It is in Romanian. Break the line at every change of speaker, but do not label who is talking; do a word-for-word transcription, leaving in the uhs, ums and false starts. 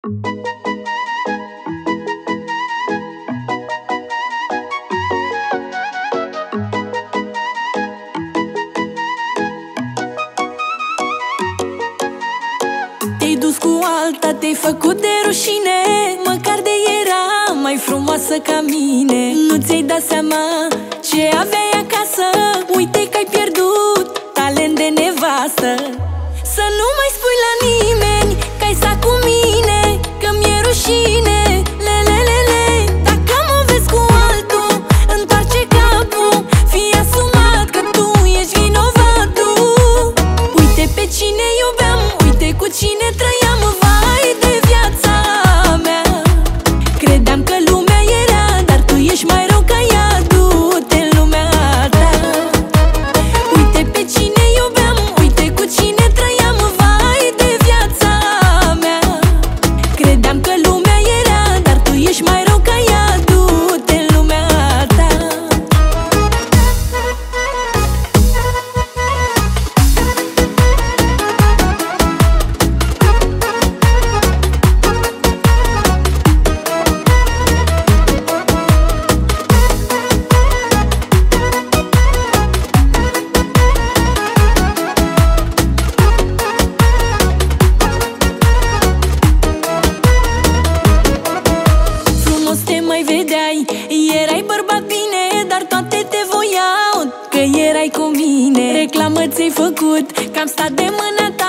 Te-ai dus cu alta, te-ai făcut de rușine, măcar de era mai frumoasă ca mine. Nu ți-ai dat seama ce aveai acasă, uite că ai pierdut talent de nevastă. Să nu mai spui la nimeni că ai stat cu mine, că mi-e rușine, lelelele. Dacă mă vezi cu altul, întoarce capul, fii asumat că tu ești vinovatul. Uite pe cine iubeam, uite cu cine trăiam, vai de viața mea. Credeam că lumea era, dar tu ești mai rău ca ea, du-te în lumea ta. Uite pe cine iubeam, uite cu cine trăiam, vai de viața mea. Credeam că lumea era, dar tu ești mai rău ca ea, du-te în lumea ta. Frumos te mai vedeai, erai bărbat bine, dar toate te voiau, că erai cu mine. Reclamă ți-ai făcut, că am stat de mâna ta.